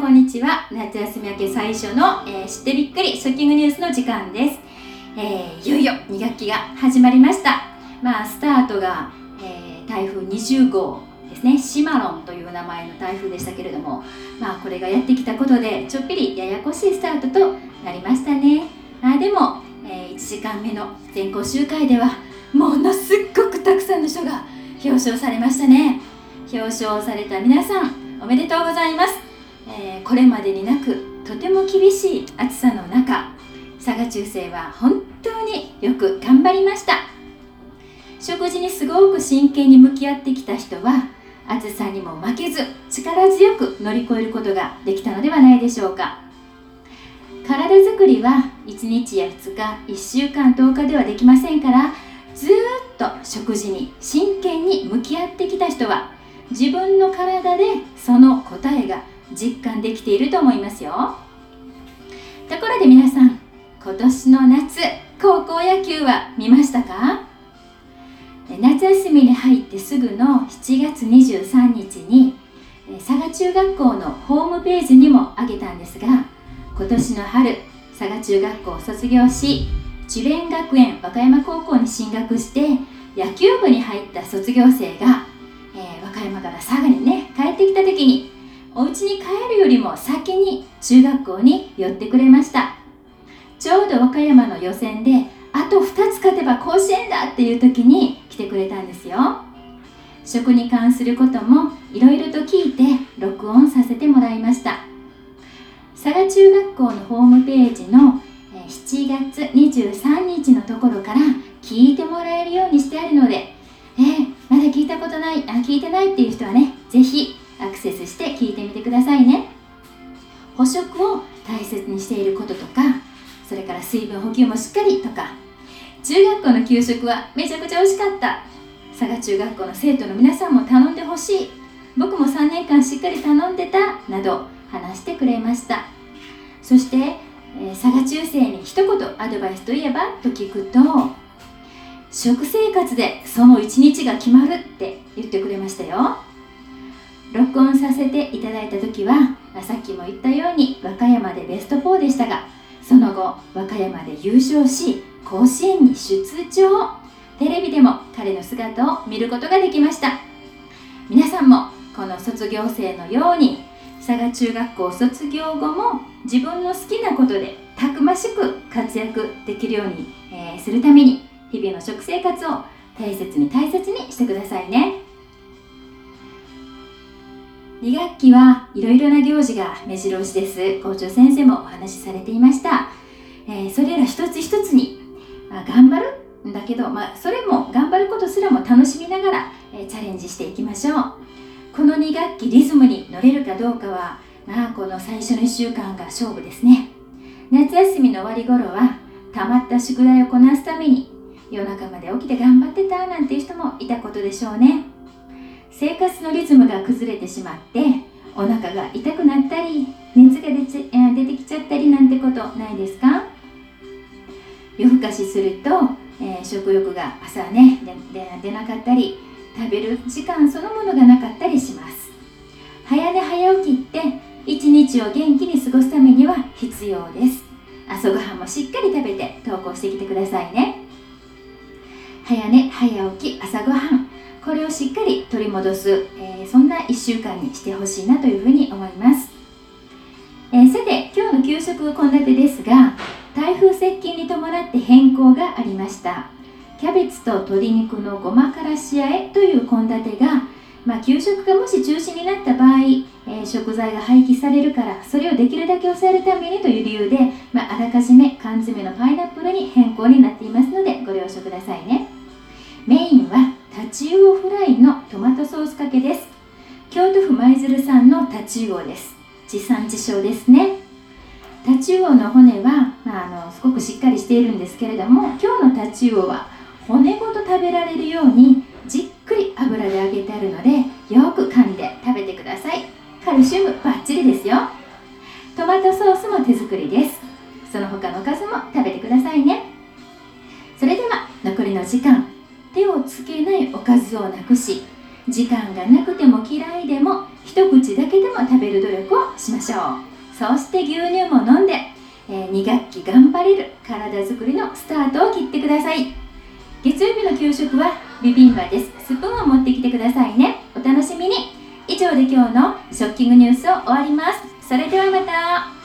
こんにちは。夏休み明け最初の、知ってびっくりショッキングニュースの時間です。いよいよ2学期が始まりました。スタートが、台風20号ですね。シマロンという名前の台風でしたけれども、これがやってきたことでちょっぴりややこしいスタートとなりましたね。でも、1時間目の全校集会ではものすっごくたくさんの人が表彰されましたね。表彰された皆さんおめでとうございます。これまでになくとても厳しい暑さの中、佐賀中世は本当によく頑張りました。食事にすごく真剣に向き合ってきた人は暑さにも負けず力強く乗り越えることができたのではないでしょうか。体づくりは1日や2日、1週間、10日ではできませんから、ずっと食事に真剣に向き合ってきた人は自分の体でその答えが実感できていると思いますよ。ところで皆さん、今年の夏、高校野球は見ましたか？夏休みに入ってすぐの7月23日に佐賀中学校のホームページにも上げたんですが、今年の春、佐賀中学校を卒業し、智弁学園和歌山高校に進学して野球部に入った卒業生が、和歌山から佐賀にね帰ってきた時に、お家に帰るよりも先に中学校に寄ってくれました。ちょうど和歌山の予選であと2つ勝てば甲子園だっていう時に来てくれたんですよ。食に関することもいろいろと聞いて録音させてもらいました。佐賀中学校のホームページの7月23日のところから聞いてもらえるようにしてあるので、まだ聞いたことない、聞いてないっていう人はね、ぜひアクセスして聞いてみてくださいね。補食を大切にしていることとか、それから水分補給もしっかりとか、中学校の給食はめちゃくちゃ美味しかった、佐賀中学校の生徒の皆さんも頼んでほしい、僕も3年間しっかり頼んでたなど話してくれました。そして、佐賀中世に一言アドバイスといえばと聞くと、食生活でその一日が決まるって言ってくれましたよ。録音させていただいた時はさっきも言ったように和歌山でベスト4でしたが、その後和歌山で優勝し甲子園に出場、テレビでも彼の姿を見ることができました。皆さんもこの卒業生のように佐賀中学校卒業後も自分の好きなことでたくましく活躍できるように、するために日々の食生活を大切にしてくださいね。2学期はいろいろな行事が目白押しです。校長先生もお話しされていました。それら一つ一つに、頑張るんだけど、それも頑張ることすらも楽しみながら、チャレンジしていきましょう。この2学期リズムに乗れるかどうかは、この最初の1週間が勝負ですね。夏休みの終わり頃はたまった宿題をこなすために夜中まで起きて頑張ってたなんていう人もいたことでしょうね。生活のリズムが崩れてしまってお腹が痛くなったり熱が出てきちゃったりなんてことないですか？夜更かしすると、食欲が朝ね出なかったり、食べる時間そのものがなかったりします。早寝早起きって一日を元気に過ごすためには必要です。朝ごはんもしっかり食べて投稿してきてくださいね。早寝早起き朝ごはん、これをしっかり取り戻す、そんな1週間にしてほしいなというふうに思います。さて、今日の給食献立ですが、台風接近に伴って変更がありました。キャベツと鶏肉のごまからしあえという献立が、給食がもし中止になった場合、食材が廃棄されるから、それをできるだけ抑えるためにという理由で、あらかじめ缶詰のパイナップルに変更になっていますのでご了承くださいね。メインはタチウオフライのトマトソースかけです。京都府舞鶴産のタチウオです。地産地消ですね。タチウオの骨は、すごくしっかりしているんですけれども、今日のタチウオは骨ごと食べられるようにじっくり油で揚げてあるので、よく噛んで食べてください。カルシウムバッチリですよ。トマトソースも手作りです。その他のおかずも食べてくださいね。それでは残りの時間、手をつけないおかずをなくし、時間がなくても嫌いでも一一口だけでも食べる努力をしましょう。そして牛乳も飲んで、2学期頑張れる体づくりのスタートを切ってください。月曜日の給食はビビンバです。スプーンを持ってきてくださいね。お楽しみに。以上で今日のショッキングニュースを終わります。それではまた。